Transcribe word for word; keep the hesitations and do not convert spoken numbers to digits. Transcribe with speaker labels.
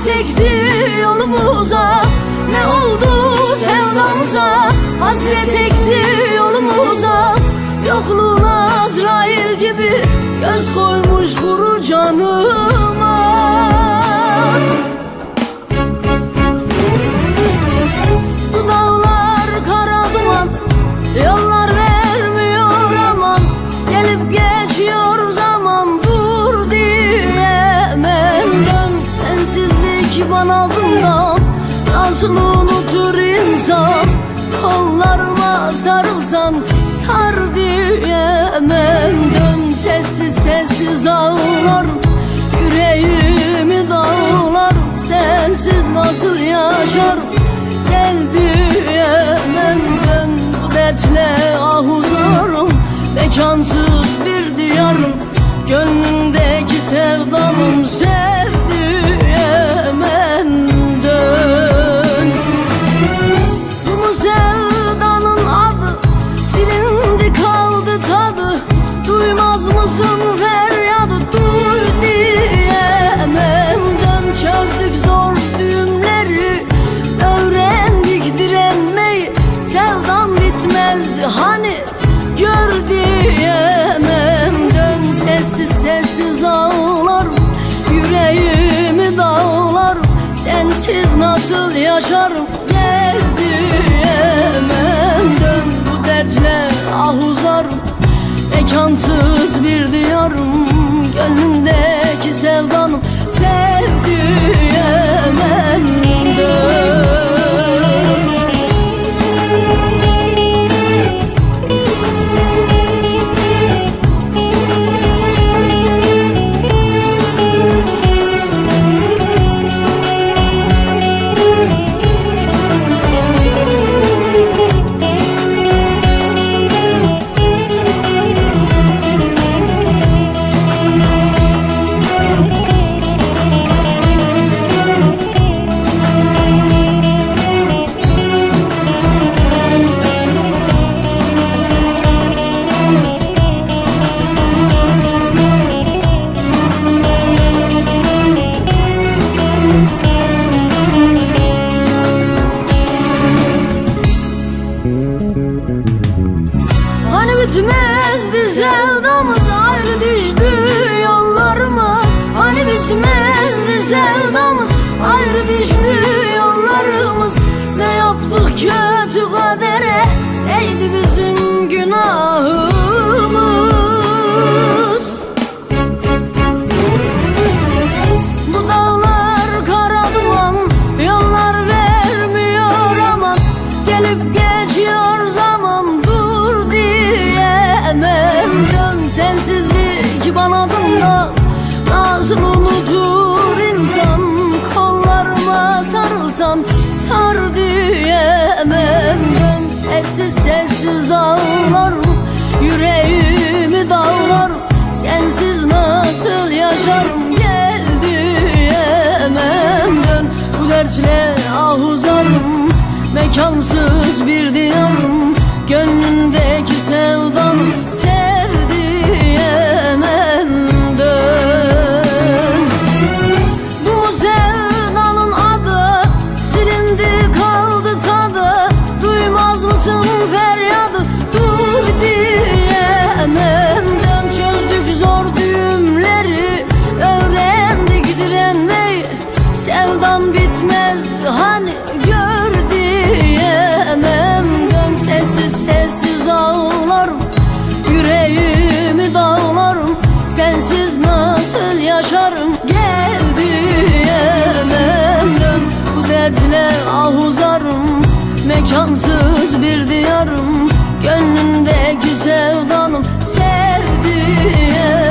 Speaker 1: Hasret ekti yolumuza, ne oldu sevdamıza? Hasret ekti yolumuza, yokluğun Azrail gibi göz koymuş kuru canıma. Bu dağlar kara duman, yollar vermiyor aman. Gelip geçiyor zaman, dur diyemem. Dön, sensizlik bana zindan, nasıl unutur insan? Kollarıma sarılsan sar diyemem. Dön, sessiz sessiz ağlarım, yüreğimi dağlarım. Sensiz nasıl yaşarım, gel diyemem. Dön, bu dertle ah uzarım, mekansız bir diyarım. Gönlümdeki sevdamım sev diyemem. Dön. Bu sevdanın adı silindi kaldı tadı, duymaz mısın feryadı, duy diyemem. Dön, çözdük zor düğümleri, öğrendik direnmeyi. Sevdam bitmezdi hani, gör diyemem. Dön, sessiz sessiz ağlarım, yüreğimi dağlarım. Sensiz nasıl yaşarım, gel diyemem. Dön, bu dertle ah uzarım, mekansız bir diyarım. Gönlümdeki sevdanım sev diyemem. Dön. Hani bitmezdi sevdamız, ayrı düştü yollarımız. Hani bitmezdi sevdamız, ayrı düştü yollarımız. Ne yaptık kötü kadere, neydi bizim günahımız? Bu dağlar kara duman, yollar vermiyor aman. Gelip geçiyor zaman, dur diyemem. Dön, sensizlik bana zindan, nasıl unutur insan? Kollarıma sarılsan sar diyemem. Dön, sessiz sessiz ağlarım, yüreğimi dağlarım. Sensiz nasıl yaşarım, gel diyemem. Dön, bu dertle ah uzarım, mekansız bir diyarım. Gönlümdeki sevdanım sev diyemem. Dön. Bu sevdanın adı silindi kaldı tadı, duymaz mısın feryadı, duy diyemem. Dön, çözdük zor düğümleri, öğrendik direnmeyi. Sevdan bitmezdi hani, gör diyemem. Dön, sessiz sessiz ağlarım, yüreğimi dağlarım. Sensiz nasıl yaşarım, gel diyemem. Dön, bu dertle ah uzarım, mekansız bir diyarım. Gönlümdeki sevdanım sev diyemem.